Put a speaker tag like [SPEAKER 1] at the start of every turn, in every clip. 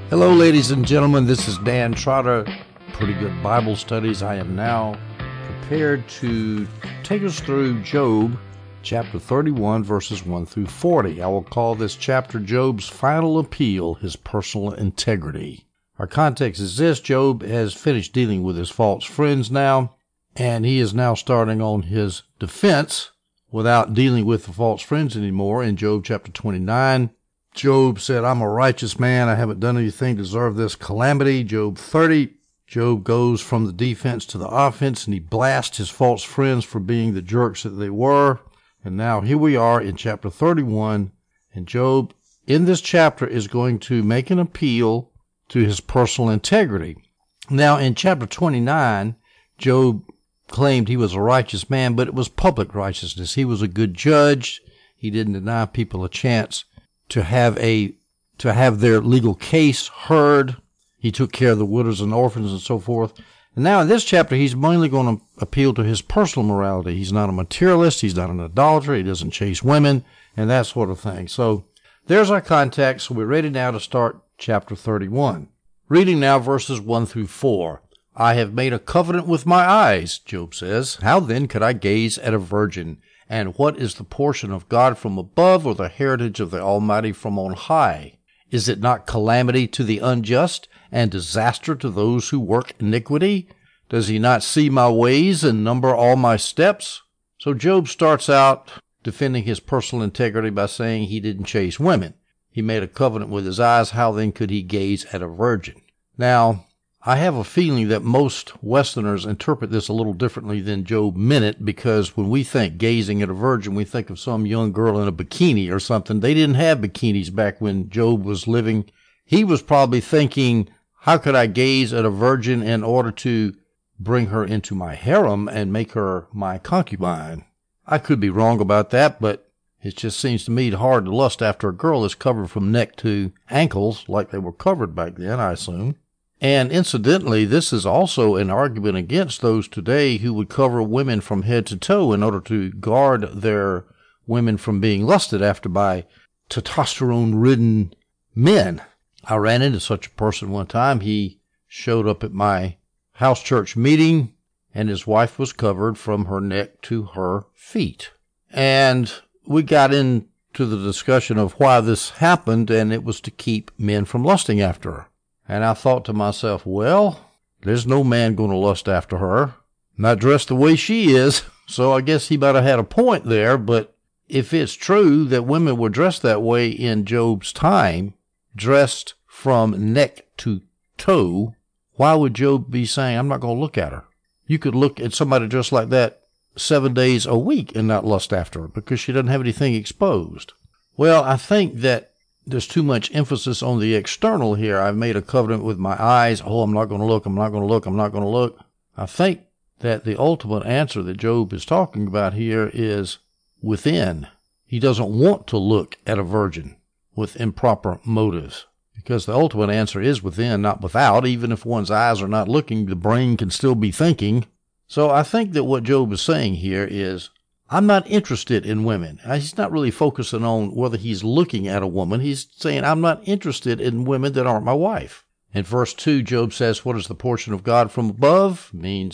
[SPEAKER 1] Hello, ladies and gentlemen. This is Dan Trotter, Pretty Good Bible Studies. I am now prepared to take us through Job, chapter 31, verses 1 through 40. I will call this chapter Job's Final Appeal, His Personal Integrity. Our context is this: Job has finished dealing with his false friends now, and he is now starting on his defense without dealing with the false friends anymore. In Job chapter 29, Job said, I'm a righteous man. I haven't done anything to deserve this calamity. Job 30, Job goes from the defense to the offense, and he blasts his false friends for being the jerks that they were. And now here we are in chapter 31, and Job in this chapter is going to make an appeal to his personal integrity. Now in chapter 29, Job claimed he was a righteous man, but it was public righteousness. He was a good judge. He didn't deny people a chance to have their legal case heard. He took care of the widows and orphans and so forth. And now in this chapter, he's mainly going to appeal to his personal morality. He's not a materialist. He's not an idolater. He doesn't chase women and that sort of thing. So there's our context. So we're ready now to start chapter 31. Reading now verses 1 through 4. I have made a covenant with my eyes, Job says. How then could I gaze at a virgin? And what is the portion of God from above, or the heritage of the Almighty from on high? Is it not calamity to the unjust, and disaster to those who work iniquity? Does he not see my ways and number all my steps? So Job starts out defending his personal integrity by saying he didn't chase women. He made a covenant with his eyes. How then could he gaze at a virgin? Now, I have a feeling that most Westerners interpret this a little differently than Job meant it, because when we think gazing at a virgin, we think of some young girl in a bikini or something. They didn't have bikinis back when Job was living. He was probably thinking, how could I gaze at a virgin in order to bring her into my harem and make her my concubine? I could be wrong about that, but it just seems to me hard to lust after a girl that's covered from neck to ankles like they were covered back then, I assume. And incidentally, this is also an argument against those today who would cover women from head to toe in order to guard their women from being lusted after by testosterone-ridden men. I ran into such a person one time. He showed up at my house church meeting, and his wife was covered from her neck to her feet. And we got into the discussion of why this happened, and it was to keep men from lusting after her. And I thought to myself, well, there's no man going to lust after her, not dressed the way she is, so I guess he might have had a point there. But if it's true that women were dressed that way in Job's time, dressed from neck to toe, why would Job be saying, I'm not going to look at her? You could look at somebody dressed like that 7 days a week and not lust after her because she doesn't have anything exposed. Well, I think that there's too much emphasis on the external here. I've made a covenant with my eyes. Oh, I'm not going to look. I'm not going to look. I'm not going to look. I think that the ultimate answer that Job is talking about here is within. He doesn't want to look at a virgin with improper motives, because the ultimate answer is within, not without. Even if one's eyes are not looking, the brain can still be thinking. So I think that what Job is saying here is, I'm not interested in women. He's not really focusing on whether he's looking at a woman. He's saying, I'm not interested in women that aren't my wife. In verse 2, Job says, what is the portion of God from above?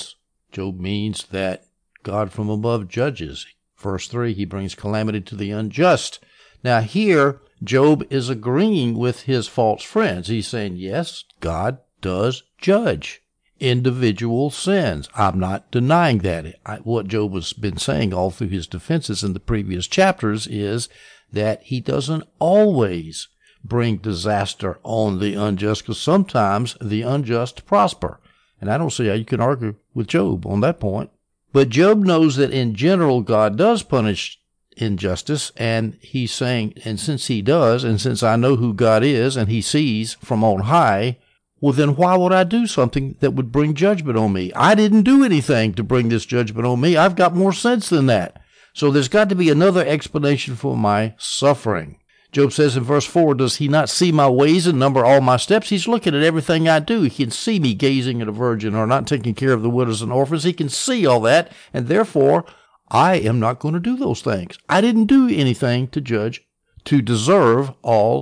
[SPEAKER 1] Job means that God from above judges. Verse 3, he brings calamity to the unjust. Now here, Job is agreeing with his false friends. He's saying, yes, God does judge individual sins. I'm not denying that. What Job has been saying all through his defenses in the previous chapters is that he doesn't always bring disaster on the unjust, because sometimes the unjust prosper. And I don't see how you can argue with Job on that point. But Job knows that in general God does punish injustice, and he's saying, and since he does, and since I know who God is, and he sees from on high, well, then why would I do something that would bring judgment on me? I didn't do anything to bring this judgment on me. I've got more sense than that. So there's got to be another explanation for my suffering. Job says in verse 4, does he not see my ways and number all my steps? He's looking at everything I do. He can see me gazing at a virgin or not taking care of the widows and orphans. He can see all that, and therefore I am not going to do those things. I didn't do anything to deserve all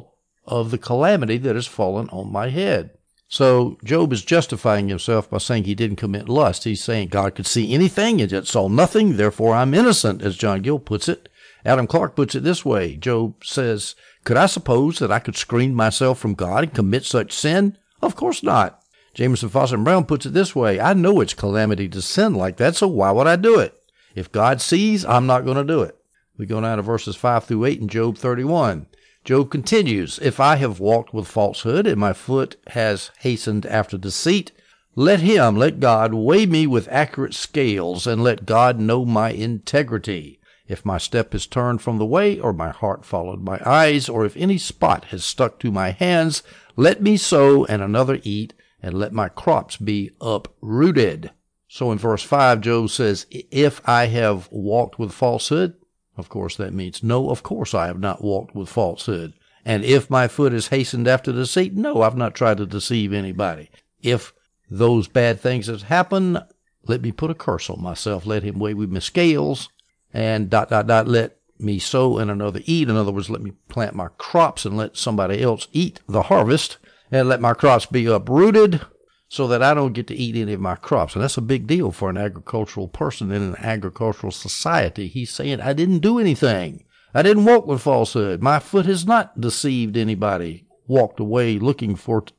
[SPEAKER 1] of the calamity that has fallen on my head. So Job is justifying himself by saying he didn't commit lust. He's saying God could see anything and yet saw nothing, therefore I'm innocent, as John Gill puts it. Adam Clark puts it this way. Job says, could I suppose that I could screen myself from God and commit such sin? Of course not. Jameson Fawcett Brown puts it this way. I know it's calamity to sin like that, so why would I do it? If God sees, I'm not going to do it. We go down to verses 5 through 8 in Job 31. Job continues, if I have walked with falsehood and my foot has hastened after deceit, let God weigh me with accurate scales, and let God know my integrity. If my step is turned from the way, or my heart followed my eyes, or if any spot has stuck to my hands, let me sow and another eat, and let my crops be uprooted. So in verse 5, Job says, if I have walked with falsehood, of course that means no, of course I have not walked with falsehood. And if my foot is hastened after deceit, no, I've not tried to deceive anybody. If those bad things have happened, let me put a curse on myself. Let him weigh with my scales, and ... let me sow and another eat. In other words, let me plant my crops and let somebody else eat the harvest, and let my crops be uprooted so that I don't get to eat any of my crops. And that's a big deal for an agricultural person in an agricultural society. He's saying, I didn't do anything. I didn't walk with falsehood. My foot has not deceived anybody, walked away looking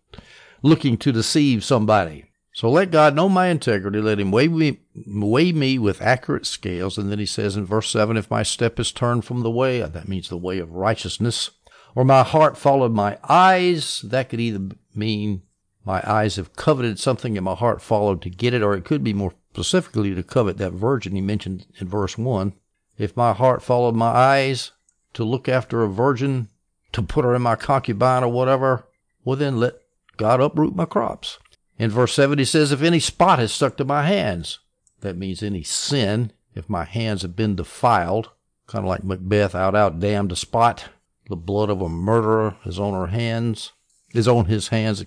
[SPEAKER 1] to deceive somebody. So let God know my integrity. Let him weigh me with accurate scales. And then he says in verse 7, if my step is turned from the way, that means the way of righteousness, or my heart followed my eyes, that could either mean my eyes have coveted something and my heart followed to get it, or it could be more specifically to covet that virgin he mentioned in verse 1. If my heart followed my eyes to look after a virgin, to put her in my concubine or whatever, well then let God uproot my crops. In verse 7 he says, if any spot has stuck to my hands, that means any sin, if my hands have been defiled, kind of like Macbeth, out, damned a spot. The blood of a murderer is on his hands.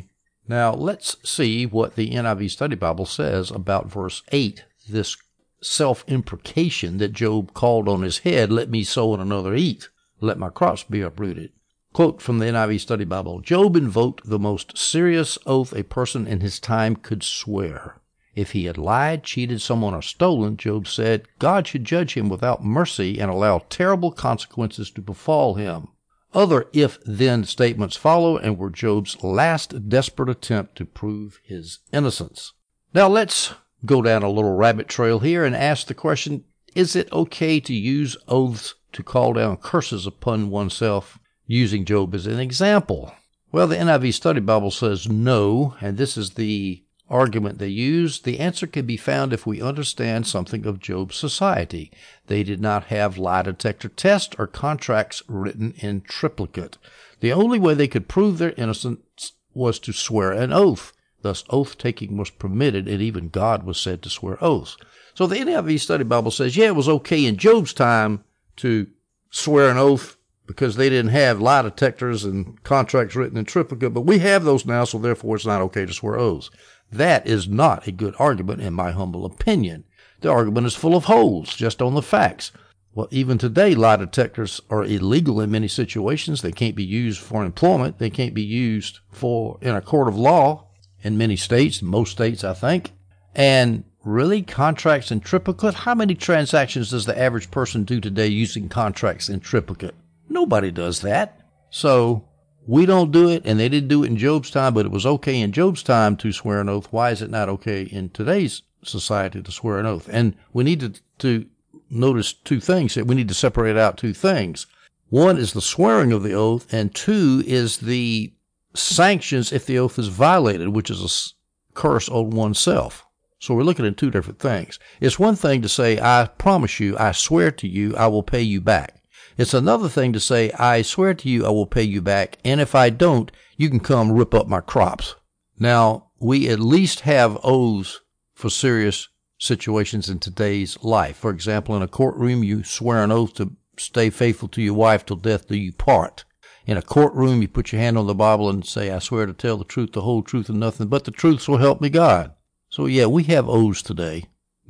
[SPEAKER 1] Now, let's see what the NIV Study Bible says about verse 8, this self-imprecation that Job called on his head, let me sow and another eat, let my crops be uprooted. Quote from the NIV Study Bible, Job invoked the most serious oath a person in his time could swear. If he had lied, cheated someone, or stolen, Job said, God should judge him without mercy and allow terrible consequences to befall him. Other if-then statements follow and were Job's last desperate attempt to prove his innocence. Now let's go down a little rabbit trail here and ask the question, is it okay to use oaths to call down curses upon oneself, using Job as an example? Well, the NIV Study Bible says no, and this is the argument they use. The answer can be found if we understand something of Job's society. They did not have lie detector tests or contracts written in triplicate. The only way they could prove their innocence was to swear an oath. Thus, oath-taking was permitted, and even God was said to swear oaths. So the NIV Study Bible says, yeah, it was okay in Job's time to swear an oath because they didn't have lie detectors and contracts written in triplicate, but we have those now, so therefore it's not okay to swear oaths. That is not a good argument, in my humble opinion. The argument is full of holes, just on the facts. Well, even today, lie detectors are illegal in many situations. They can't be used for employment. They can't be used in a court of law in many states, most states, I think. And really, contracts in triplicate? How many transactions does the average person do today using contracts in triplicate? Nobody does that. So we don't do it, and they didn't do it in Job's time, but it was okay in Job's time to swear an oath. Why is it not okay in today's society to swear an oath? And we need to notice two things. We need to separate out two things. One is the swearing of the oath, and two is the sanctions if the oath is violated, which is a curse on oneself. So we're looking at two different things. It's one thing to say, I promise you, I swear to you, I will pay you back. It's another thing to say, I swear to you I will pay you back, and if I don't, you can come rip up my crops. Now, we at least have oaths for serious situations in today's life. For example, in a courtroom, you swear an oath to stay faithful to your wife till death do you part. In a courtroom, you put your hand on the Bible and say, I swear to tell the truth, the whole truth, and nothing but the truth, so help me God. So yeah, we have oaths today.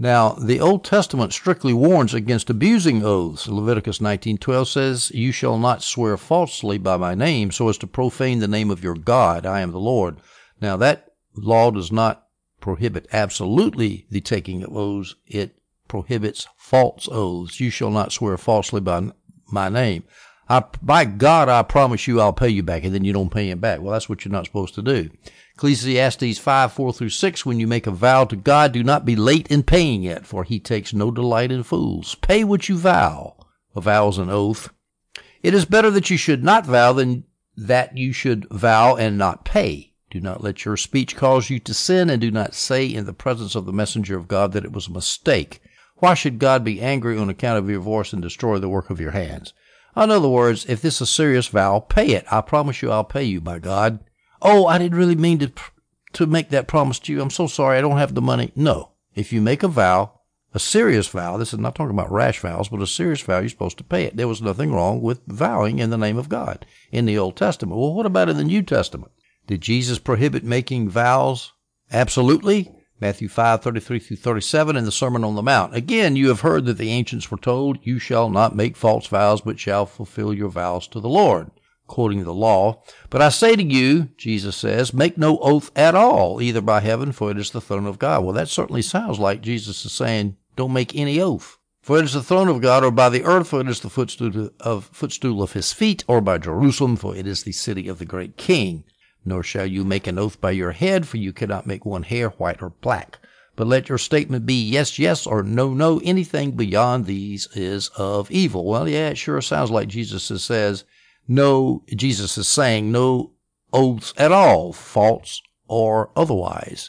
[SPEAKER 1] Now, the Old Testament strictly warns against abusing oaths. Leviticus 19:12 says, "You shall not swear falsely by my name so as to profane the name of your God. I am the Lord." Now, that law does not prohibit absolutely the taking of oaths. It prohibits false oaths. You shall not swear falsely by my name. By God, I promise you I'll pay you back, and then you don't pay him back. Well, that's what you're not supposed to do. Ecclesiastes 5:4-6, when you make a vow to God, do not be late in paying it, for he takes no delight in fools. Pay what you vow. A vow is an oath. It is better that you should not vow than that you should vow and not pay. Do not let your speech cause you to sin, and do not say in the presence of the messenger of God that it was a mistake. Why should God be angry on account of your voice and destroy the work of your hands? In other words, if this is a serious vow, pay it. I promise you I'll pay you, by God. Oh, I didn't really mean to make that promise to you. I'm so sorry. I don't have the money. No. If you make a vow, a serious vow, this is not talking about rash vows, but a serious vow, you're supposed to pay it. There was nothing wrong with vowing in the name of God in the Old Testament. Well, what about in the New Testament? Did Jesus prohibit making vows? Absolutely. Matthew 5:33-37 in the Sermon on the Mount. Again, you have heard that the ancients were told, "You shall not make false vows, but shall fulfill your vows to the Lord," quoting the law. "But I say to you," Jesus says, "make no oath at all, either by heaven, for it is the throne of God." Well, that certainly sounds like Jesus is saying, don't make any oath. "For it is the throne of God, or by the earth, for it is the footstool of his feet, or by Jerusalem, for it is the city of the great King. Nor shall you make an oath by your head, for you cannot make one hair white or black. But let your statement be yes, yes, or no, no. Anything beyond these is of evil." Well, yeah, it sure sounds like Jesus says, Jesus is saying no oaths at all, false or otherwise.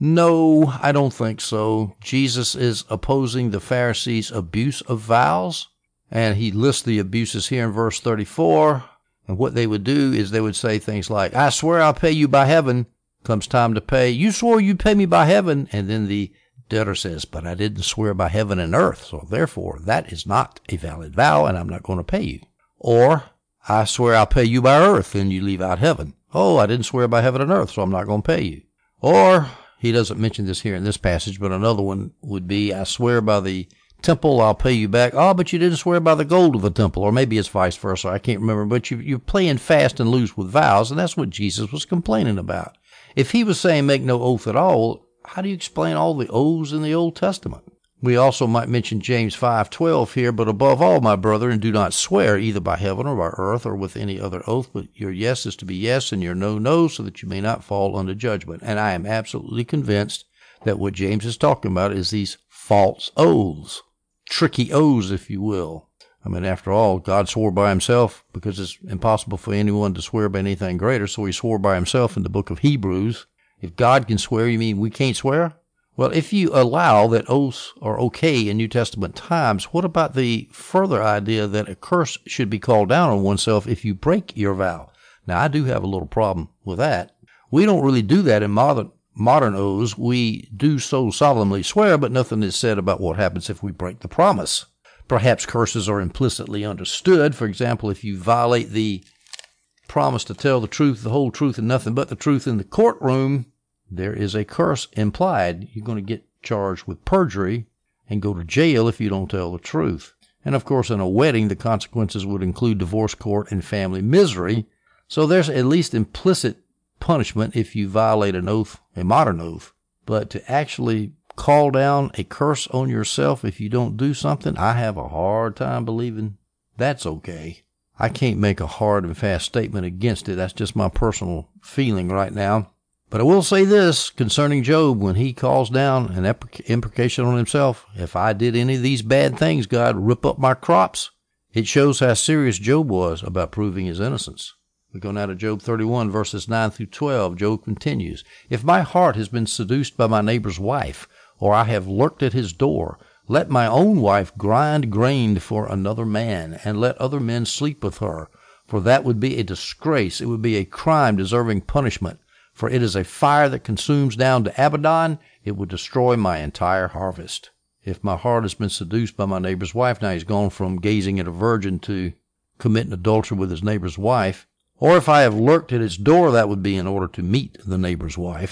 [SPEAKER 1] No, I don't think so. Jesus is opposing the Pharisees' abuse of vows, and he lists the abuses here in verse 34. And what they would do is they would say things like, "I swear I'll pay you by heaven." Comes time to pay, "You swore you'd pay me by heaven." And then the debtor says, "But I didn't swear by heaven and earth, so therefore that is not a valid vow, and I'm not going to pay you." Or, "I swear I'll pay you by earth," and you leave out heaven. "Oh, I didn't swear by heaven and earth, so I'm not going to pay you." Or, he doesn't mention this here in this passage, but another one would be, "I swear by the temple, I'll pay you back." "Oh, but you didn't swear by the gold of the temple." Or maybe it's vice versa. I can't remember. But you're playing fast and loose with vows, and that's what Jesus was complaining about. If he was saying make no oath at all, how do you explain all the oaths in the Old Testament? We also might mention James 5:12 here, "But above all, my brethren, do not swear either by heaven or by earth or with any other oath, but your yes is to be yes and your no, no, so that you may not fall under judgment." And I am absolutely convinced that what James is talking about is these false oaths. Tricky oaths, if you will. I mean, after all, God swore by himself because it's impossible for anyone to swear by anything greater, so he swore by himself in the book of Hebrews. If God can swear, you mean we can't swear? Well, if you allow that oaths are okay in New Testament times, what about the further idea that a curse should be called down on oneself if you break your vow? Now, I do have a little problem with that. We don't really do that in modern oaths. We do so solemnly swear, but nothing is said about what happens if we break the promise. Perhaps curses are implicitly understood. For example, if you violate the promise to tell the truth, the whole truth, and nothing but the truth in the courtroom, there is a curse implied. You're going to get charged with perjury and go to jail if you don't tell the truth. And of course, in a wedding, the consequences would include divorce court and family misery. So there's at least implicit punishment if you violate an oath, a modern oath. But to actually call down a curse on yourself if you don't do something, I have a hard time believing that's okay. I can't make a hard and fast statement against it. That's just my personal feeling right now. But I will say this concerning Job, when he calls down an imprecation on himself, "If I did any of these bad things, God, rip up my crops," it shows how serious Job was about proving his innocence. We go now to Job 31, verses 9-12. Job continues, "If my heart has been seduced by my neighbor's wife, or I have lurked at his door, let my own wife grind grain for another man, and let other men sleep with her. For that would be a disgrace. It would be a crime deserving punishment. For it is a fire that consumes down to Abaddon. It would destroy my entire harvest." If my heart has been seduced by my neighbor's wife, now he's gone from gazing at a virgin to committing adultery with his neighbor's wife. Or if I have lurked at his door, that would be in order to meet the neighbor's wife.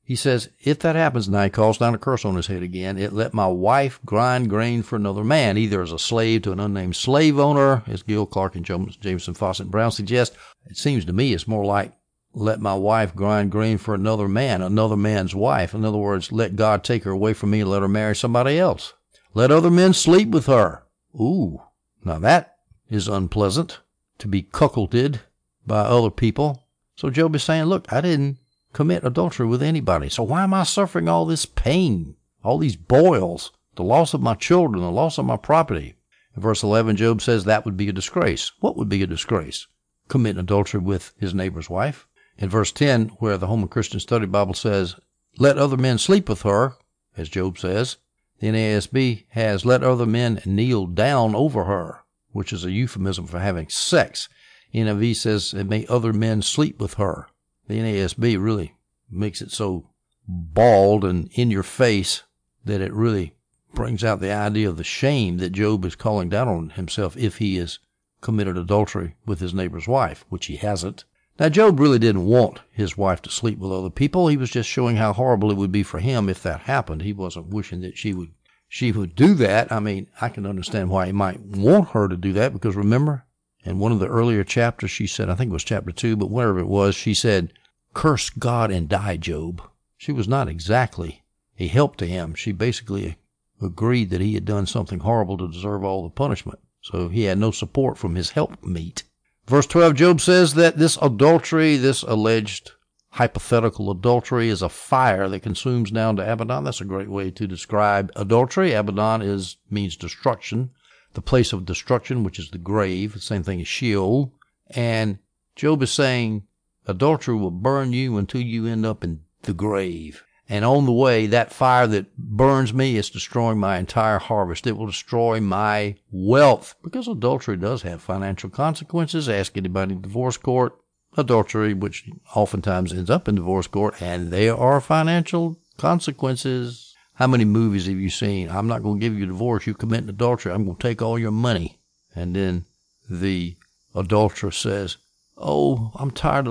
[SPEAKER 1] He says, if that happens, now he calls down a curse on his head again, it let my wife grind grain for another man, either as a slave to an unnamed slave owner, as Gil Clark and Jameson, Fawcett, Brown suggest. It seems to me it's more like let my wife grind grain for another man, another man's wife. In other words, let God take her away from me and let her marry somebody else. Let other men sleep with her. Ooh, now that is unpleasant, to be cuckolded by other people. So Job is saying, look, I didn't commit adultery with anybody. So why am I suffering all this pain, all these boils, the loss of my children, the loss of my property? In verse 11, Job says that would be a disgrace. What would be a disgrace? Committing adultery with his neighbor's wife. In verse 10, where the Holman Christian Study Bible says, let other men sleep with her, as Job says, the NASB has let other men kneel down over her, which is a euphemism for having sex. NIV says, may other men sleep with her. The NASB really makes it so bald and in your face that it really brings out the idea of the shame that Job is calling down on himself if he has committed adultery with his neighbor's wife, which he hasn't. Now, Job really didn't want his wife to sleep with other people. He was just showing how horrible it would be for him if that happened. He wasn't wishing that she would do that. I mean, I can understand why he might want her to do that, because remember, in one of the earlier chapters, she said, I think it was chapter 2, but whatever it was, she said, curse God and die, Job. She was not exactly a help to him. She basically agreed that he had done something horrible to deserve all the punishment. So he had no support from his helpmeet. Verse 12, Job says that this adultery, this alleged hypothetical adultery, is a fire that consumes down to Abaddon. That's a great way to describe adultery. Abaddon means destruction, the place of destruction, which is the grave, the same thing as Sheol. And Job is saying adultery will burn you until you end up in the grave. And on the way, that fire that burns me is destroying my entire harvest. It will destroy my wealth, because adultery does have financial consequences. Ask anybody in divorce court. Adultery, which oftentimes ends up in divorce court, and there are financial consequences. How many movies have you seen? I'm not going to give you a divorce. You commit adultery. I'm going to take all your money. And then the adulterer says, oh, I'm tired of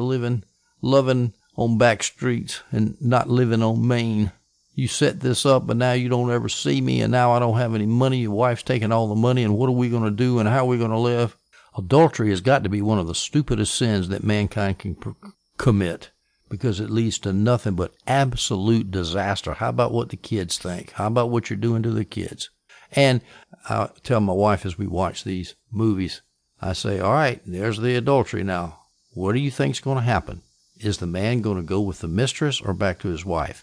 [SPEAKER 1] loving on back streets and not living on Main. You set this up, but now you don't ever see me, and now I don't have any money. Your wife's taking all the money, and what are we going to do, and how are we going to live? Adultery has got to be one of the stupidest sins that mankind can commit, because it leads to nothing but absolute disaster. How about what the kids think? How about what you're doing to the kids? And I tell my wife as we watch these movies, I say, all right, there's the adultery now. What do you think's going to happen? Is the man going to go with the mistress or back to his wife?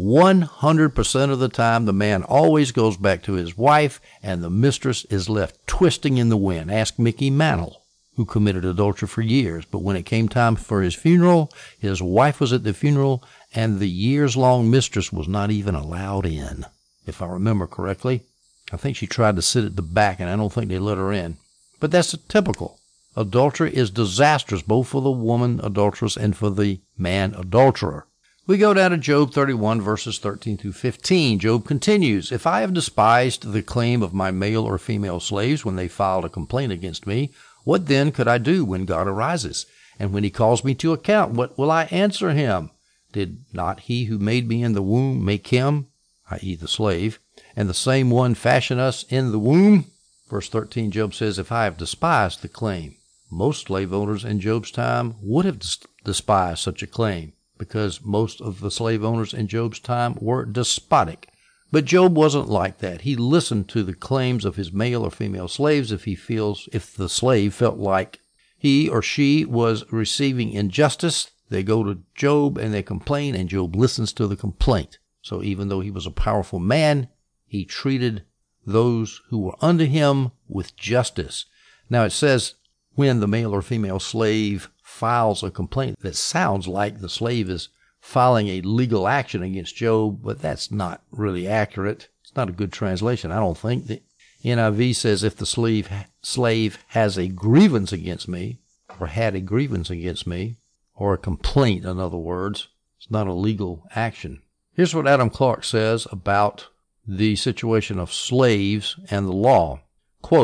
[SPEAKER 1] 100% of the time, the man always goes back to his wife, and the mistress is left twisting in the wind. Ask Mickey Mantle, who committed adultery for years. But when it came time for his funeral, his wife was at the funeral, and the years-long mistress was not even allowed in, if I remember correctly. I think she tried to sit at the back, and I don't think they let her in. But that's typical. Adultery is disastrous, both for the woman adulteress and for the man adulterer. We go down to Job 31, verses 13 through 15. Job continues, if I have despised the claim of my male or female slaves when they filed a complaint against me, what then could I do when God arises? And when he calls me to account, what will I answer him? Did not he who made me in the womb make him, i.e. the slave, and the same one fashion us in the womb? Verse 13, Job says, if I have despised the claim. Most slave owners in Job's time would have despised such a claim, because most of the slave owners in Job's time were despotic. But Job wasn't like that. He listened to the claims of his male or female slaves if the slave felt like he or she was receiving injustice. They go to Job and they complain, and Job listens to the complaint. So even though he was a powerful man, he treated those who were under him with justice. Now it says, when the male or female slave files a complaint, that sounds like the slave is filing a legal action against Job, but that's not really accurate. It's not a good translation, I don't think. The NIV says if the slave has a grievance against me, or had a grievance against me, or a complaint, in other words, it's not a legal action. Here's what Adam Clark says about the situation of slaves and the law. Quote,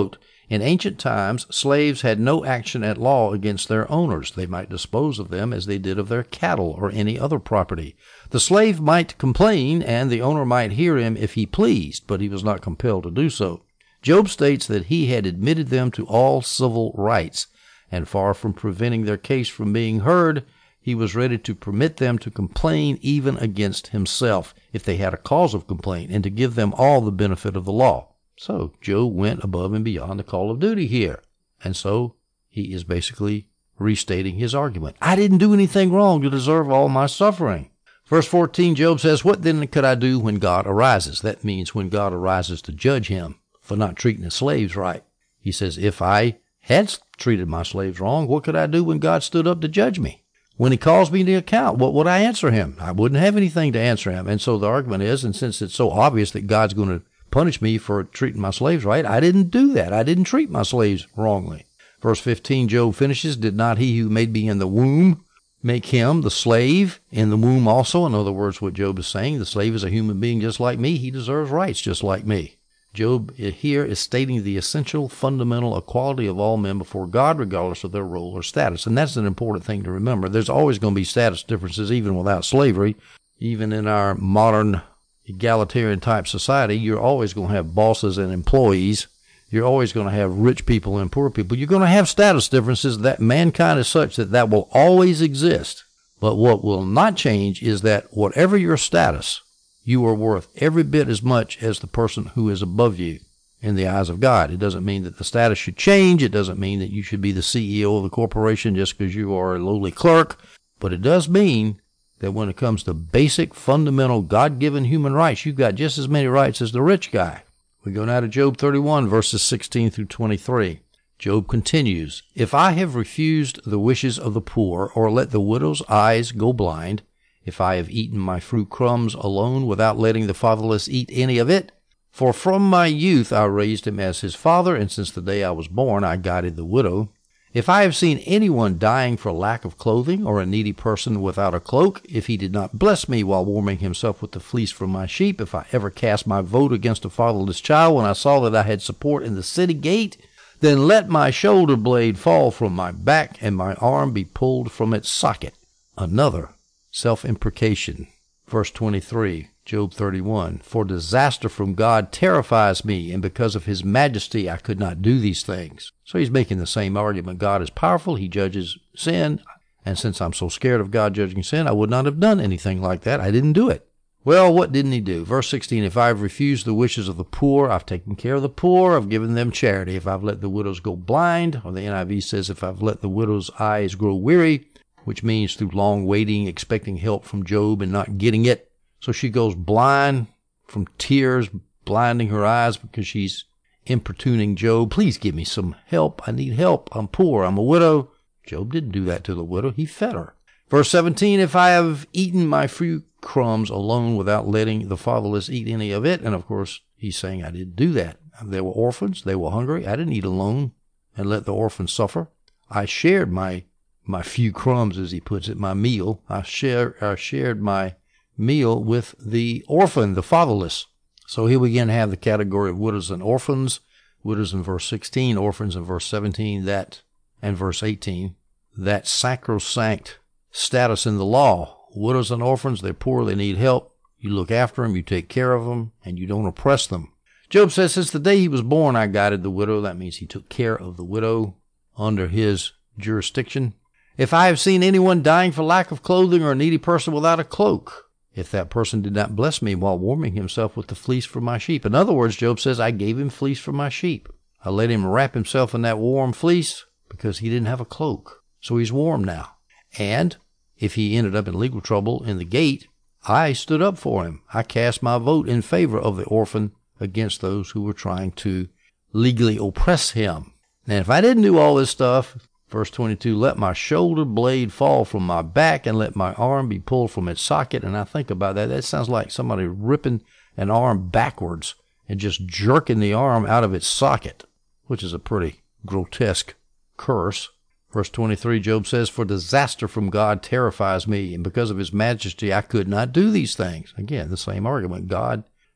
[SPEAKER 1] In ancient times, slaves had no action at law against their owners. They might dispose of them as they did of their cattle or any other property. The slave might complain, and the owner might hear him if he pleased, but he was not compelled to do so. Job states that he had admitted them to all civil rights, and far from preventing their case from being heard, he was ready to permit them to complain even against himself, if they had a cause of complaint, and to give them all the benefit of the law. So Job went above and beyond the call of duty here. And so he is basically restating his argument. I didn't do anything wrong to deserve all my suffering. Verse 14, Job says, what then could I do when God arises? That means when God arises to judge him for not treating his slaves right. He says, if I had treated my slaves wrong, what could I do when God stood up to judge me? When he calls me to account, what would I answer him? I wouldn't have anything to answer him. And so the argument is, and since it's so obvious that God's going to punish me for treating my slaves right, I didn't do that. I didn't treat my slaves wrongly. Verse 15, Job finishes, did not he who made me in the womb make him, the slave, in the womb also? In other words, what Job is saying, the slave is a human being just like me. He deserves rights just like me. Job here is stating the essential, fundamental equality of all men before God, regardless of their role or status. And that's an important thing to remember. There's always going to be status differences, even without slavery. Even in our modern egalitarian type society, you're always going to have bosses and employees. You're always going to have rich people and poor people. You're going to have status differences. That mankind is such that will always exist. But what will not change is that whatever your status, you are worth every bit as much as the person who is above you in the eyes of God. It doesn't mean that the status should change. It doesn't mean that you should be the CEO of the corporation just because you are a lowly clerk. But it does mean that when it comes to basic, fundamental, God-given human rights, you've got just as many rights as the rich guy. We go now to Job 31, verses 16 through 23. Job continues, if I have refused the wishes of the poor, or let the widow's eyes go blind, if I have eaten my fruit crumbs alone without letting the fatherless eat any of it, for from my youth I raised him as his father, and since the day I was born I guided the widow. If I have seen anyone dying for lack of clothing, or a needy person without a cloak, if he did not bless me while warming himself with the fleece from my sheep, if I ever cast my vote against a fatherless child when I saw that I had support in the city gate, then let my shoulder blade fall from my back and my arm be pulled from its socket. Another self-imprecation. Verse 23, Job 31, for disaster from God terrifies me, and because of his majesty I could not do these things. So he's making the same argument. God is powerful. He judges sin. And since I'm so scared of God judging sin, I would not have done anything like that. I didn't do it. Well, what didn't he do? Verse 16, if I've refused the wishes of the poor, I've taken care of the poor, I've given them charity. If I've let the widows go blind, or the NIV says if I've let the widow's eyes grow weary, which means through long waiting, expecting help from Job and not getting it. So she goes blind from tears, blinding her eyes because she's importuning Job. Please give me some help. I need help. I'm poor. I'm a widow. Job didn't do that to the widow. He fed her. Verse 17, if I have eaten my fruit crumbs alone without letting the fatherless eat any of it. And of course, he's saying I didn't do that. They were orphans. They were hungry. I didn't eat alone and let the orphans suffer. I shared my few crumbs, as he puts it, my meal. I shared my meal with the orphan, the fatherless. So here we again have the category of widows and orphans. Widows in verse 16, orphans in verse 17, and verse 18. That sacrosanct status in the law. Widows and orphans, they're poor, they need help. You look after them, you take care of them, and you don't oppress them. Job says, since the day he was born, I guided the widow. That means he took care of the widow under his jurisdiction. If I have seen anyone dying for lack of clothing, or a needy person without a cloak, if that person did not bless me while warming himself with the fleece for my sheep. In other words, Job says, I gave him fleece for my sheep. I let him wrap himself in that warm fleece because he didn't have a cloak. So he's warm now. And if he ended up in legal trouble in the gate, I stood up for him. I cast my vote in favor of the orphan against those who were trying to legally oppress him. Now, if I didn't do all this stuff, verse 22, let my shoulder blade fall from my back and let my arm be pulled from its socket. And I think about that. That sounds like somebody ripping an arm backwards and just jerking the arm out of its socket, which is a pretty grotesque curse. Verse 23, Job says, for disaster from God terrifies me, and because of his majesty I could not do these things. Again, the same argument. God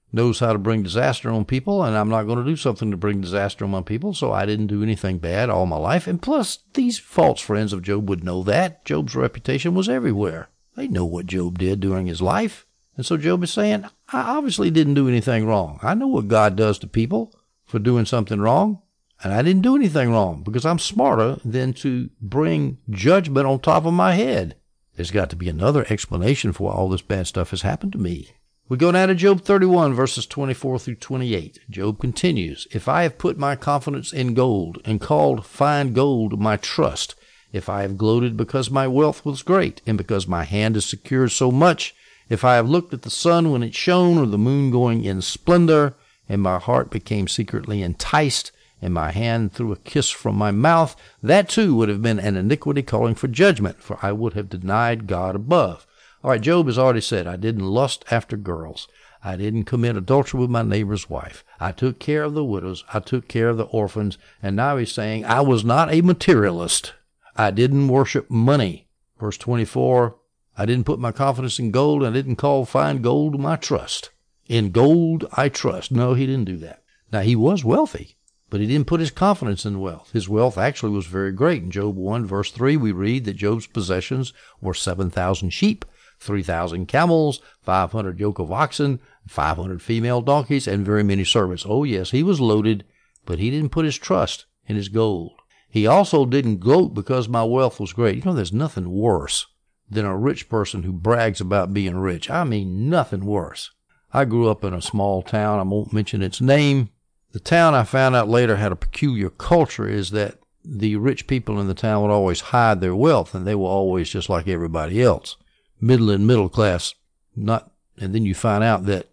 [SPEAKER 1] knows how to bring disaster on people, and I'm not going to do something to bring disaster on my people, so I didn't do anything bad all my life. And plus, these false friends of Job would know that. Job's reputation was everywhere. They know what Job did during his life. And so Job is saying, I obviously didn't do anything wrong. I know what God does to people for doing something wrong, and I didn't do anything wrong because I'm smarter than to bring judgment on top of my head. There's got to be another explanation for why all this bad stuff has happened to me. We go now to Job 31, verses 24 through 28. Job continues, if I have put my confidence in gold and called fine gold my trust, if I have gloated because my wealth was great and because my hand has secured so much, if I have looked at the sun when it shone or the moon going in splendor, and my heart became secretly enticed, and my hand threw a kiss from my mouth, that too would have been an iniquity calling for judgment, for I would have denied God above. All right, Job has already said, I didn't lust after girls. I didn't commit adultery with my neighbor's wife. I took care of the widows. I took care of the orphans. And now he's saying, I was not a materialist. I didn't worship money. Verse 24, I didn't put my confidence in gold. I didn't call fine gold my trust. In gold I trust. No, he didn't do that. Now, he was wealthy, but he didn't put his confidence in wealth. His wealth actually was very great. In Job 1, verse 3, we read that Job's possessions were 7,000 sheep, 3,000 camels, 500 yoke of oxen, 500 female donkeys, and very many servants. Oh, yes, he was loaded, but he didn't put his trust in his gold. He also didn't gloat because my wealth was great. You know, there's nothing worse than a rich person who brags about being rich. I mean, nothing worse. I grew up in a small town. I won't mention its name. The town, I found out later, had a peculiar culture, is that the rich people in the town would always hide their wealth, and they were always just like everybody else. Middle class, and then you find out that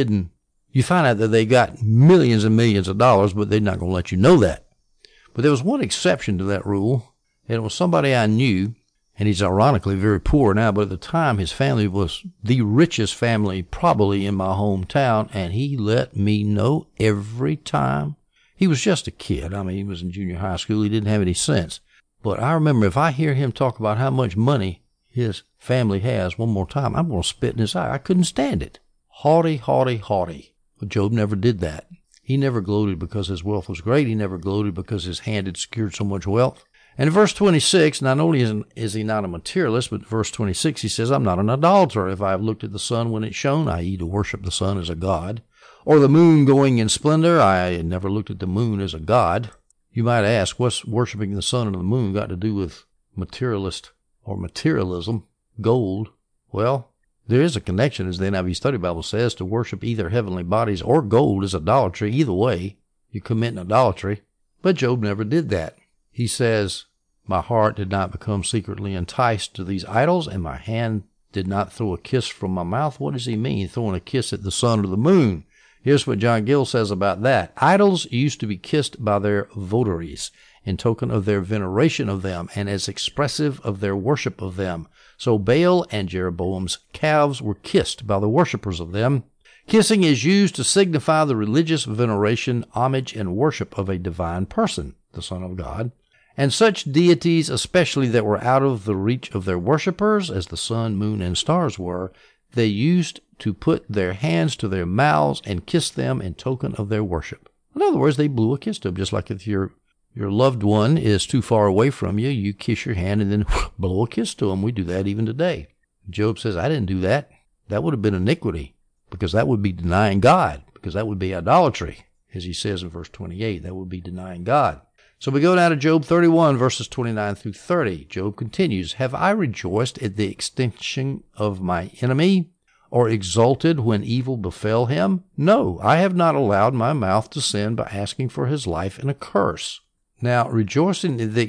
[SPEAKER 1] they got millions and millions of dollars, but they're not going to let you know that. But there was one exception to that rule, and it was somebody I knew, and he's ironically very poor now, but at the time his family was the richest family probably in my hometown, and he let me know every time. He was just a kid. I mean, he was in junior high school. He didn't have any sense. But I remember if I hear him talk about how much money his family has one more time, I'm going to spit in his eye. I couldn't stand it. Haughty, haughty, haughty. But Job never did that. He never gloated because his wealth was great. He never gloated because his hand had secured so much wealth. And in verse 26, not only is he not a materialist, but verse 26, he says, I'm not an idolater if I have looked at the sun when it shone, i.e. to worship the sun as a god, or the moon going in splendor. I never looked at the moon as a god. You might ask, what's worshiping the sun and the moon got to do with materialist or materialism, gold? Well, there is a connection, as the NIV Study Bible says, to worship either heavenly bodies or gold is idolatry. Either way, you're committing idolatry. But Job never did that. He says, my heart did not become secretly enticed to these idols, and my hand did not throw a kiss from my mouth. What does he mean, throwing a kiss at the sun or the moon? Here's what John Gill says about that. Idols used to be kissed by their votaries in token of their veneration of them and as expressive of their worship of them. So Baal and Jeroboam's calves were kissed by the worshippers of them. Kissing is used to signify the religious veneration, homage, and worship of a divine person, the Son of God. And such deities, especially that were out of the reach of their worshippers, as the sun, moon, and stars were, they used to put their hands to their mouths and kiss them in token of their worship. In other words, they blew a kiss to them, just like if your loved one is too far away from you, you kiss your hand and then blow a kiss to them. We do that even today. Job says, I didn't do that. That would have been iniquity, because that would be denying God, because that would be idolatry. As he says in verse 28, that would be denying God. So we go down to Job 31, verses 29 through 30. Job continues, have I rejoiced at the extinction of my enemy, or exulted when evil befell him? No, I have not allowed my mouth to sin by asking for his life in a curse. Now, rejoicing at the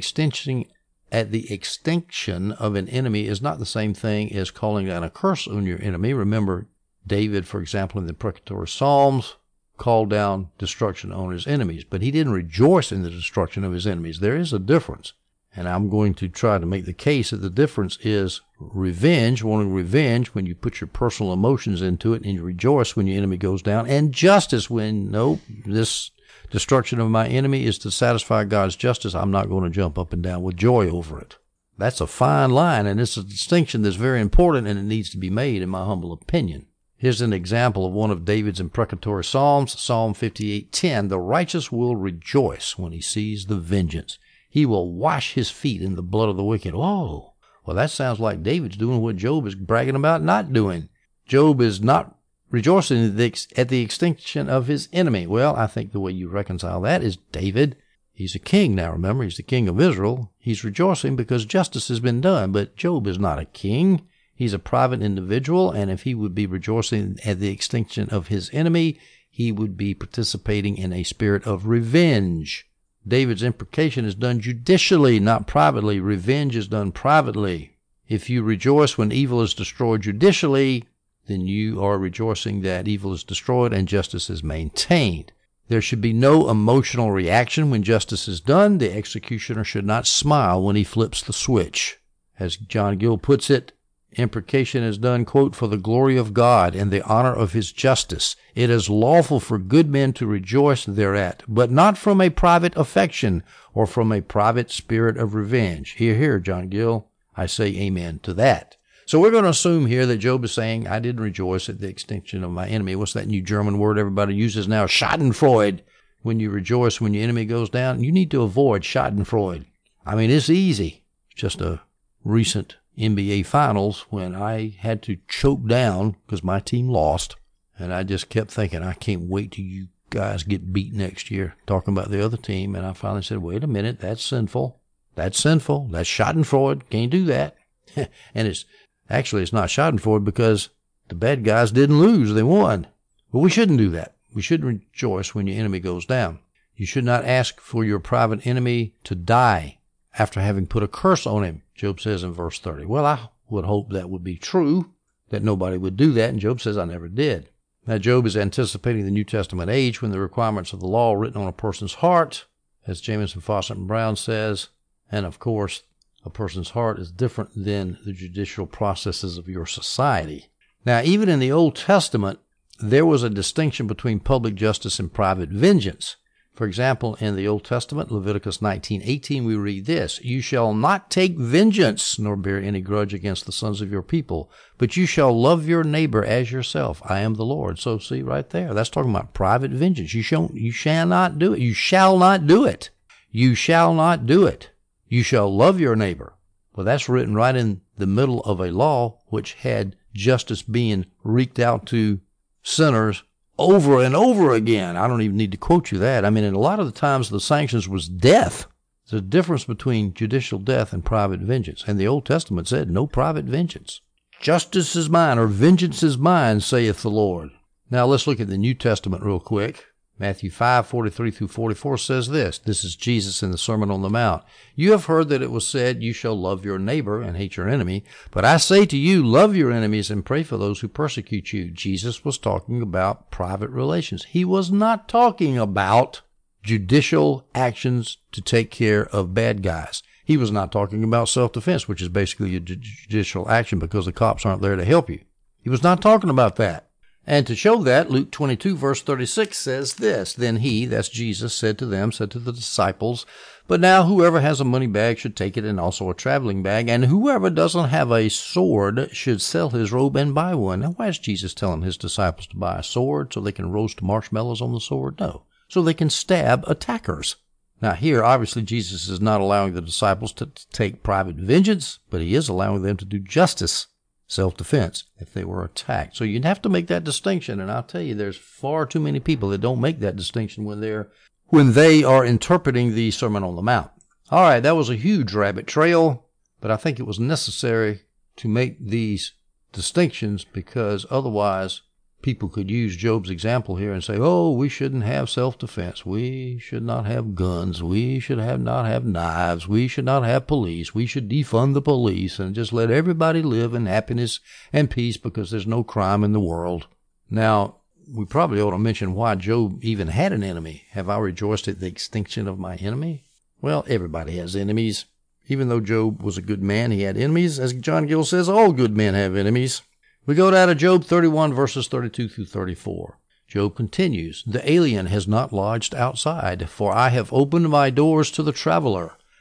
[SPEAKER 1] extinction of an enemy is not the same thing as calling down a curse on your enemy. Remember, David, for example, in the precatory Psalms, called down destruction on his enemies, but he didn't rejoice in the destruction of his enemies. There is a difference, and I'm going to try to make the case that the difference is revenge, wanting revenge when you put your personal emotions into it, and you rejoice when your enemy goes down, and justice when, no, this destruction of my enemy is to satisfy God's justice. I'm not going to jump up and down with joy over it. That's a fine line, and it's a distinction that's very important, and it needs to be made, in my humble opinion. Here's an example of one of David's imprecatory psalms, Psalm 58:10. The righteous will rejoice when he sees the vengeance. He will wash his feet in the blood of the wicked. Whoa. Well, that sounds like David's doing what Job is bragging about not doing. Job is not rejoicing at the extinction of his enemy. Well, I think the way you reconcile that is David, he's a king now, remember, he's the king of Israel. He's rejoicing because justice has been done, but Job is not a king. He's a private individual, and if he would be rejoicing at the extinction of his enemy, he would be participating in a spirit of revenge. David's imprecation is done judicially, not privately. Revenge is done privately. If you rejoice when evil is destroyed judicially, then you are rejoicing that evil is destroyed and justice is maintained. There should be no emotional reaction when justice is done. The executioner should not smile when he flips the switch. As John Gill puts it, imprecation is done, quote, for the glory of God and the honor of his justice. It is lawful for good men to rejoice thereat, but not from a private affection or from a private spirit of revenge. Hear, hear, John Gill. I say amen to that. So we're going to assume here that Job is saying, I didn't rejoice at the extinction of my enemy. What's that new German word everybody uses now? Schadenfreude. When you rejoice when your enemy goes down, you need to avoid Schadenfreude. I mean, it's easy. It's just a recent NBA Finals when I had to choke down because my team lost. And I just kept thinking, I can't wait till you guys get beat next year, talking about the other team. And I finally said, wait a minute, that's sinful. That's sinful. That's Schadenfreude. Can't do that. And it's not Schadenfreude because the bad guys didn't lose. They won. But we shouldn't do that. We should rejoice when your enemy goes down. You should not ask for your private enemy to die after having put a curse on him, Job says in verse 30. Well, I would hope that would be true, that nobody would do that, and Job says, I never did. Now, Job is anticipating the New Testament age when the requirements of the law are written on a person's heart, as Jamieson, Fawcett, and Brown says, and of course, a person's heart is different than the judicial processes of your society. Now, even in the Old Testament, there was a distinction between public justice and private vengeance. For example, in the Old Testament, Leviticus 19:18, we read this, You shall not take vengeance, nor bear any grudge against the sons of your people, but you shall love your neighbor as yourself. I am the Lord. So see right there, that's talking about private vengeance. You shall not do it. You shall not do it. You shall not do it. You shall love your neighbor. Well, that's written right in the middle of a law which had justice being wreaked out to sinners over and over again. I don't even need to quote you that. I mean, and a lot of the times the sanctions was death. There's a difference between judicial death and private vengeance. And the Old Testament said no private vengeance. Justice is mine, or vengeance is mine, saith the Lord. Now let's look at the New Testament real quick. Matthew 5:43-44 says this. This is Jesus in the Sermon on the Mount. You have heard that it was said, you shall love your neighbor and hate your enemy. But I say to you, love your enemies and pray for those who persecute you. Jesus was talking about private relations. He was not talking about judicial actions to take care of bad guys. He was not talking about self-defense, which is basically a judicial action because the cops aren't there to help you. He was not talking about that. And to show that, Luke 22, verse 36 says this, Then he, that's Jesus, said to the disciples, But now whoever has a money bag should take it and also a traveling bag, and whoever doesn't have a sword should sell his robe and buy one. Now, why is Jesus telling his disciples to buy a sword so they can roast marshmallows on the sword? No, so they can stab attackers. Now here, obviously, Jesus is not allowing the disciples to take private vengeance, but he is allowing them to do justice. Self-defense if they were attacked. So you'd have to make that distinction, and I'll tell you, there's far too many people that don't make that distinction when they are interpreting the Sermon on the Mount. All right, that was a huge rabbit trail, but I think it was necessary to make these distinctions because otherwise people could use Job's example here and say, oh, we shouldn't have self-defense. We should not have guns. We should not have knives. We should not have police. We should defund the police and just let everybody live in happiness and peace because there's no crime in the world. Now, we probably ought to mention why Job even had an enemy. Have I rejoiced at the extinction of my enemy? Well, everybody has enemies. Even though Job was a good man, he had enemies. As John Gill says, all good men have enemies. We go down to Job 31, verses 32-34. Job continues, The alien has not lodged outside, for I have opened my doors to the traveler,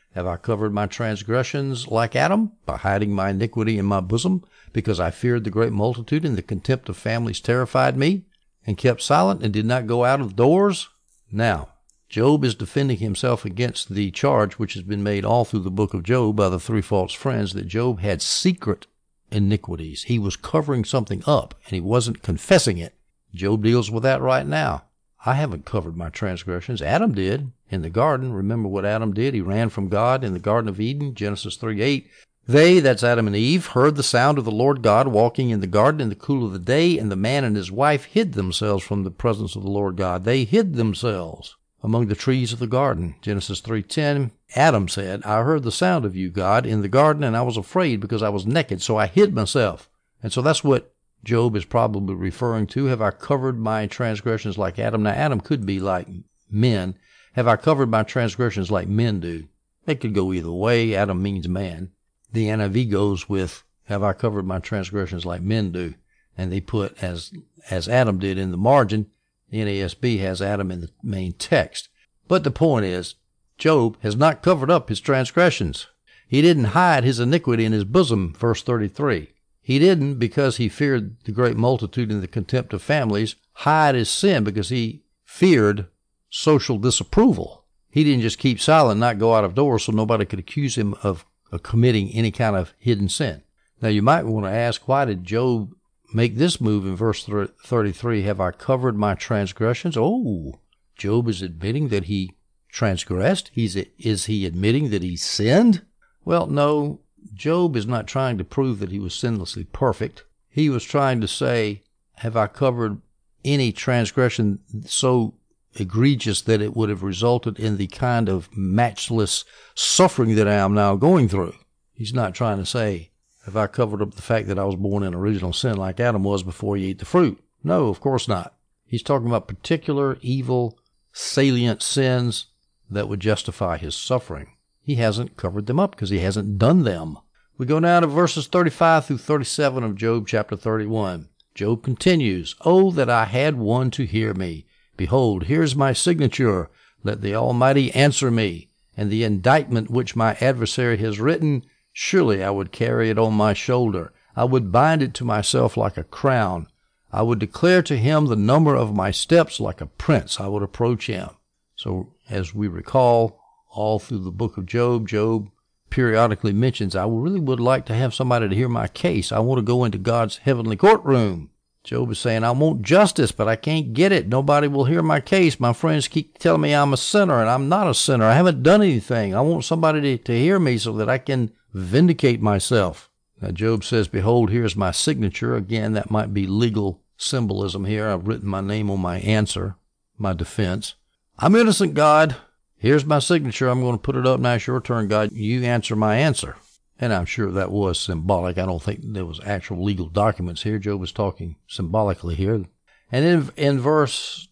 [SPEAKER 1] Have I covered my transgressions like Adam, by hiding my iniquity in my bosom, because I feared the great multitude, and the contempt of families terrified me, and kept silent and did not go out of doors? Now, Job is defending himself against the charge which has been made all through the book of Job by the three false friends, that Job had secret iniquities. He was covering something up, and he wasn't confessing it. Job deals with that right now. I haven't covered my transgressions. Adam did in the garden. Remember what Adam did? He ran from God in the Garden of Eden, Genesis 3:8. They, that's Adam and Eve, heard the sound of the Lord God walking in the garden in the cool of the day, and the man and his wife hid themselves from the presence of the Lord God. They hid themselves among the trees of the garden. Genesis 3:10, Adam said, I heard the sound of you, God, in the garden, and I was afraid because I was naked, so I hid myself. And so that's what Job is probably referring to. Have I covered my transgressions like Adam? Now, Adam could be like men. Have I covered my transgressions like men do? It could go either way. Adam means man. The NIV goes with, have I covered my transgressions like men do? And they put as Adam did in the margin. The NASB has Adam in the main text. But the point is, Job has not covered up his transgressions. He didn't hide his iniquity in his bosom, verse 33. He didn't, because he feared the great multitude and the contempt of families, hide his sin because he feared social disapproval. He didn't just keep silent, not go out of doors so nobody could accuse him of committing any kind of hidden sin. Now you might want to ask, why did Job make this move in verse 33? Have I covered my transgressions? Oh, Job is admitting that he transgressed. Is he admitting that he sinned? Well, no. Job is not trying to prove that he was sinlessly perfect. He was trying to say, have I covered any transgression so egregious that it would have resulted in the kind of matchless suffering that I am now going through? He's not trying to say, have I covered up the fact that I was born in original sin like Adam was before he ate the fruit? No, of course not. He's talking about particular evil, salient sins that would justify his suffering. He hasn't covered them up because he hasn't done them. We go now to verses 35 through 37 of Job chapter 31. Job continues, Oh, that I had one to hear me. Behold, here's my signature. Let the Almighty answer me. And the indictment which my adversary has written, surely I would carry it on my shoulder. I would bind it to myself like a crown. I would declare to him the number of my steps like a prince. I would approach him. So, as we recall, all through the book of Job, Job periodically mentions, I really would like to have somebody to hear my case. I want to go into God's heavenly courtroom. Job is saying, I want justice, but I can't get it. Nobody will hear my case. My friends keep telling me I'm a sinner, and I'm not a sinner. I haven't done anything. I want somebody to hear me so that I can vindicate myself. Now, Job says, behold, here's my signature. Again, that might be legal symbolism here. I've written my name on my answer, my defense. I'm innocent, God. Here's my signature. I'm going to put it up. Now it's your turn, God. You answer my answer. And I'm sure that was symbolic. I don't think there was actual legal documents here. Job was talking symbolically here. And in verse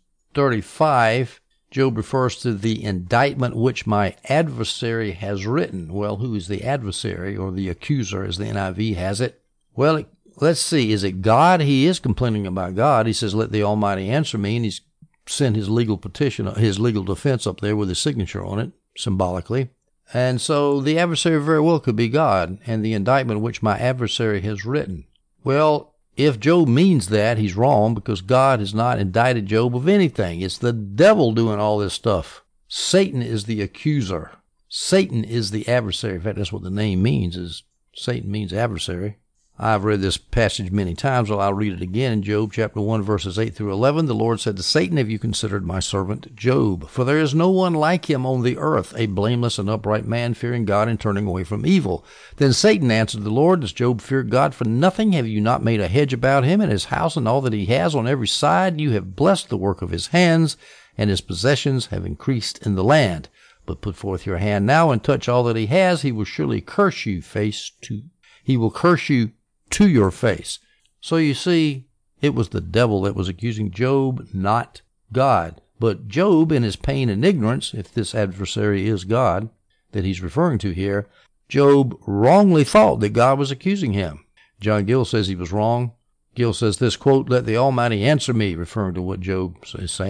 [SPEAKER 1] 35, Job refers to the indictment which my adversary has written. Well, who is the adversary, or the accuser, as the NIV has it? Well, let's see. Is it God? He is complaining about God. He says, let the Almighty answer me. And he's sent his legal petition, his legal defense up there with his signature on it, symbolically. And so the adversary very well could be God, and the indictment which my adversary has written. Well, if Job means that, he's wrong, because God has not indicted Job of anything. It's the devil doing all this stuff. Satan is the accuser. Satan is the adversary. In fact, that's what the name means, is Satan means adversary. I've read this passage many times, so I'll read it again. In Job chapter 1, verses 8 through 11, the Lord said to Satan, have you considered my servant Job? For there is no one like him on the earth, a blameless and upright man, fearing God and turning away from evil. Then Satan answered the Lord, does Job fear God for nothing? Have you not made a hedge about him and his house and all that he has on every side? You have blessed the work of his hands, and his possessions have increased in the land. But put forth your hand now and touch all that he has. He will surely curse you He will curse you to your face. So you see, it was the devil that was accusing Job, not God. But Job, in his pain and ignorance, if this adversary is God that he's referring to here, Job wrongly thought that God was accusing him. John Gill says he was wrong. Gill says this, quote, let the Almighty answer me, referring to what Job is saying.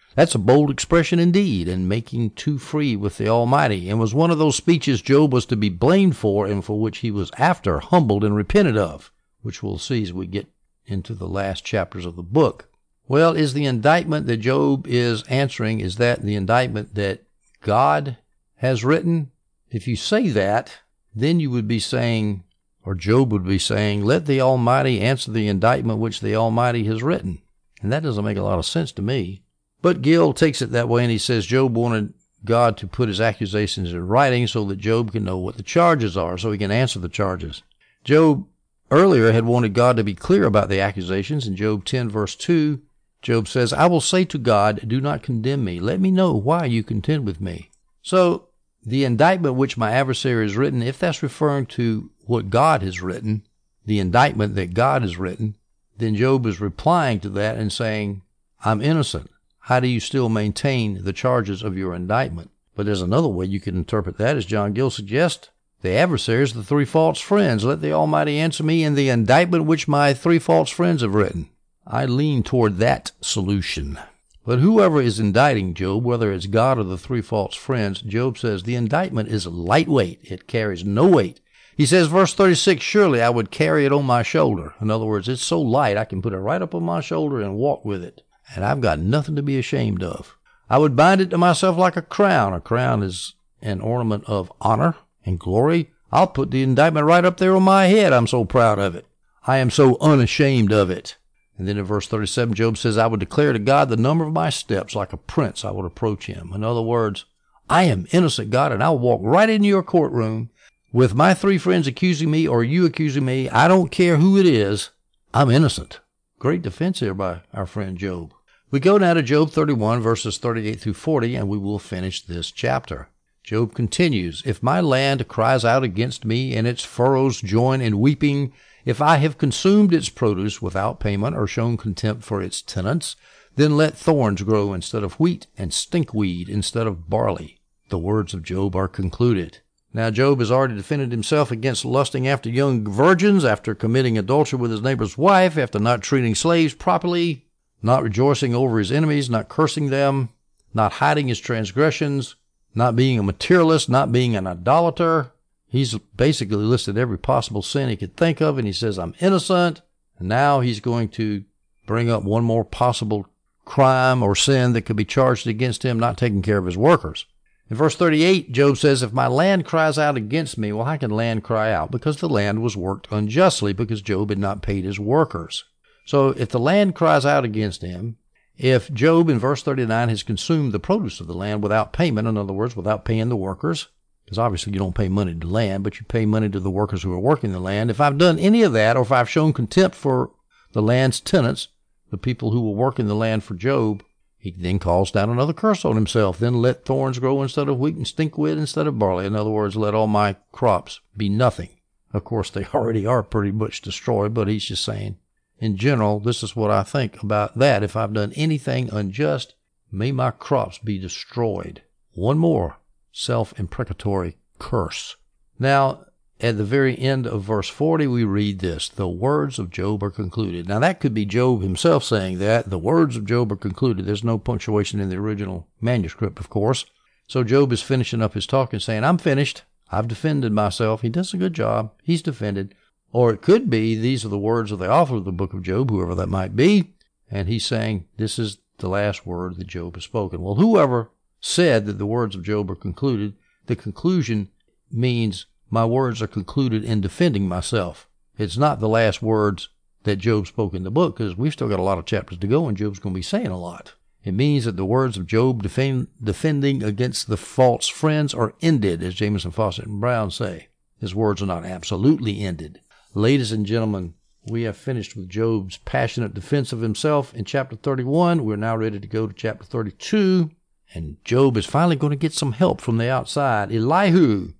[SPEAKER 1] That's a bold expression indeed, and making too free with the Almighty, and was one of those speeches Job was to be blamed for, and for which he was after humbled and repented of, which we'll see as we get into the last chapters of the book. Well, is the indictment that Job is answering, is that the indictment that God has written? If you say that, then you would be saying, or Job would be saying, let the Almighty answer the indictment which the Almighty has written. And that doesn't make a lot of sense to me. But Gill takes it that way, and he says Job wanted God to put his accusations in writing so that Job can know what the charges are, so he can answer the charges. Job earlier had wanted God to be clear about the accusations. In Job 10, verse 2, Job says, I will say to God, do not condemn me. Let me know why you contend with me. So the indictment which my adversary has written, if that's referring to what God has written, the indictment that God has written, then Job is replying to that and saying, I'm innocent. How do you still maintain the charges of your indictment? But there's another way you can interpret that, as John Gill suggests. The adversaries, the three false friends. Let the Almighty answer me in the indictment which my three false friends have written. I lean toward that solution. But whoever is indicting Job, whether it's God or the three false friends, Job says the indictment is lightweight. It carries no weight. He says, verse 36, surely I would carry it on my shoulder. In other words, it's so light I can put it right up on my shoulder and walk with it. And I've got nothing to be ashamed of. I would bind it to myself like a crown. A crown is an ornament of honor and glory. I'll put the indictment right up there on my head. I'm so proud of it. I am so unashamed of it. And then in verse 37, Job says, I would declare to God the number of my steps. Like a prince, I would approach him. In other words, I am innocent, God, and I'll walk right into your courtroom with my three friends accusing me or you accusing me. I don't care who it is. I'm innocent. Great defense here by our friend Job. We go now to Job 31, verses 38 through 40, and we will finish this chapter. Job continues, if my land cries out against me, and its furrows join in weeping, if I have consumed its produce without payment, or shown contempt for its tenants, then let thorns grow instead of wheat, and stinkweed instead of barley. The words of Job are concluded. Now Job has already defended himself against lusting after young virgins, after committing adultery with his neighbor's wife, after not treating slaves properly, not rejoicing over his enemies, not cursing them, not hiding his transgressions, not being a materialist, not being an idolater. He's basically listed every possible sin he could think of, and he says, I'm innocent. And now he's going to bring up one more possible crime or sin that could be charged against him, not taking care of his workers. In verse 38, Job says, if my land cries out against me, well, how can land cry out? Because the land was worked unjustly, because Job had not paid his workers. So if the land cries out against him, if Job in verse 39 has consumed the produce of the land without payment, in other words, without paying the workers, because obviously you don't pay money to land, but you pay money to the workers who are working the land. If I've done any of that, or if I've shown contempt for the land's tenants, the people who were working the land for Job, he then calls down another curse on himself. Then let thorns grow instead of wheat and stinkweed instead of barley. In other words, let all my crops be nothing. Of course, they already are pretty much destroyed, but he's just saying, in general, this is what I think about that. If I've done anything unjust, may my crops be destroyed. One more self-imprecatory curse. Now, at the very end of verse 40, we read this, the words of Job are concluded. Now, that could be Job himself saying that. The words of Job are concluded. There's no punctuation in the original manuscript, of course. So Job is finishing up his talk and saying, I'm finished. I've defended myself. He does a good job. He's defended. Or it could be these are the words of the author of the book of Job, whoever that might be, and he's saying this is the last word that Job has spoken. Well, whoever said that the words of Job are concluded, the conclusion means my words are concluded in defending myself. It's not the last words that Job spoke in the book, because we've still got a lot of chapters to go, and Job's going to be saying a lot. It means that the words of Job defending against the false friends are ended, as Jamieson, Fawcett, and Brown say. His words are not absolutely ended. Ladies and gentlemen, we have finished with Job's passionate defense of himself in chapter 31. We're now ready to go to chapter 32, and Job is finally going to get some help from the outside. Elihu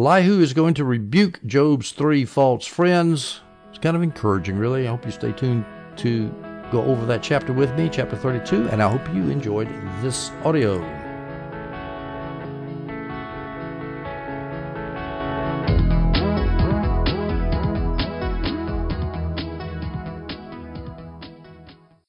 [SPEAKER 1] is going to rebuke Job's three false friends. It's kind of encouraging, really. I hope you stay tuned to go over that chapter with me, chapter 32, and I hope you enjoyed this audio.